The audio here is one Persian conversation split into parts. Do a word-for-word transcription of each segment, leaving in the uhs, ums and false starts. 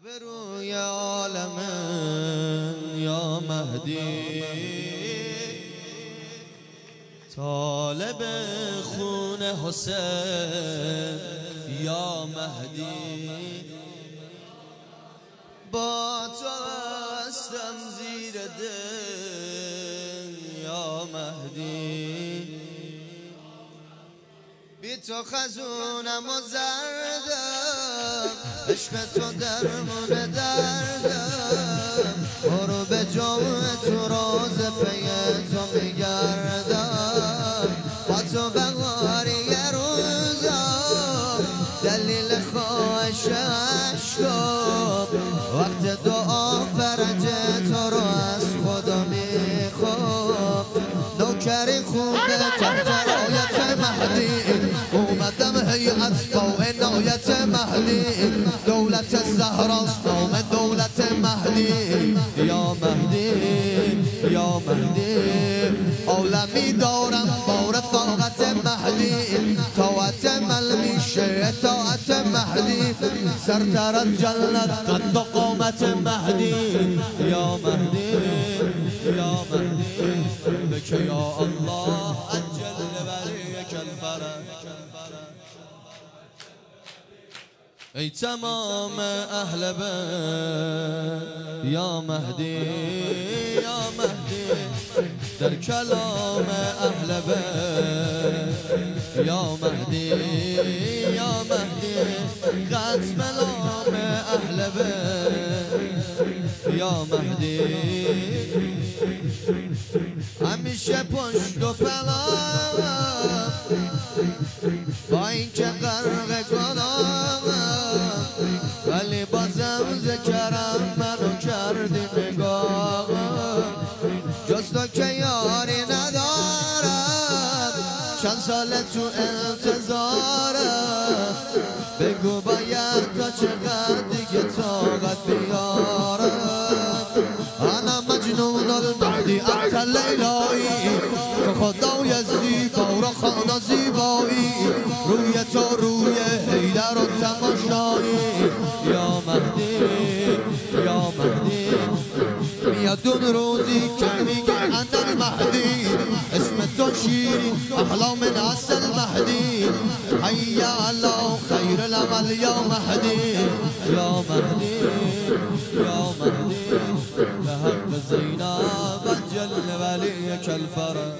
آبروی عالم یا مهدی، طالب خون حسین یا مهدی، با تو هستم زیر دل یا مهدی، بی تو خزونم و زردم، عشق تو درمون دردم، برو به جمع تو راز پی تو میگردم، با تو بغاری یه روزم دلیل خواهش عشقم، وقت دعا فرج تو رو از خدا میخوام، نوکری خوبه تحت رایت مهدی، اومدم هیئت با عنایت مهدی، دولت زهراست نام دولت مهدی یا مهدی یا مهدی، عالمی دارم با رفاقت مهدی، طاعت من میشه اطاعت مهدی، سرتر از جنت قد و قامت مهدی یا مهدی یا مهدی، بک یا الله عجل ولیک الفرج. ای تمام اهل بیت یا مهدی یا مهدی، در کلام اهل بیت یا مهدی یا مهدی، ختم نام اهل بیت یا مهدی، همیشه پشت و پناهم با اینکه غرق گناهم، ولی بازم ذکرم منو کردی نگاهم، جز تو که یاری ندارم، چند سال تو انتظارم، بگو باید تا چقدر دیگه طاقت بیارم، انا مجنون المهدی انت لیلایی، تو خدای زیبا و خانه زیبایی، روی تو روی حیدر و تماشایی یا مهدی یا مهدی، میاد اون روزی که میگه انا المهدی، اسم تو شیرین احلام اصل مهدی، حی علی خیر العمل یا مهدی یا مهدی یا مهدی، لحق زینب عجل ولیک الفرج.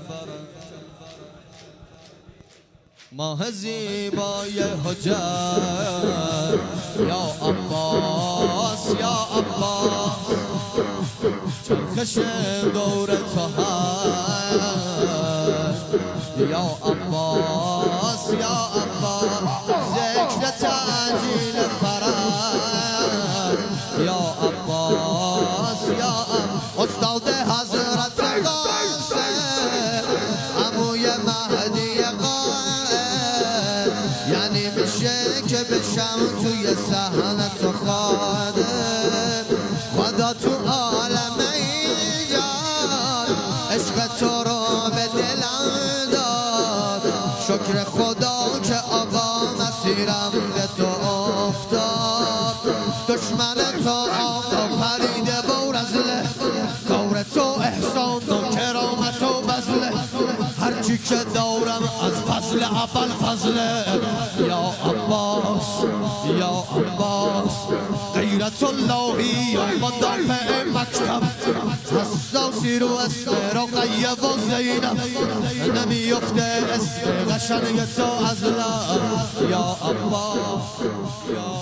ماه زیبای حجت یا عباس یا عباس، چرخش دور تو هست یا عباس یا عباس، ذکر تعجیل فرج یا عباس یا عباس، استاد حضرت قاسم عموی مهدی قائم، یعنی میشه که بشم توی صحنه تو خادم، خدا تو عالم ایجاد عشق تو رو به دلم داد، شکر خدا که آقا مسیرم به تو افتاد، دشمن تو آقا پریده و رزله، کار تو احسان و کرامت و بزله، هرچی که دارم از فضل اول فضله یا عباس یا عباس، غیرت اللهی یا مدافع مکتب، حساسی رو اسم رقیه و زینب، نمیفته اسم قشنگ تو از لب یا عباس یا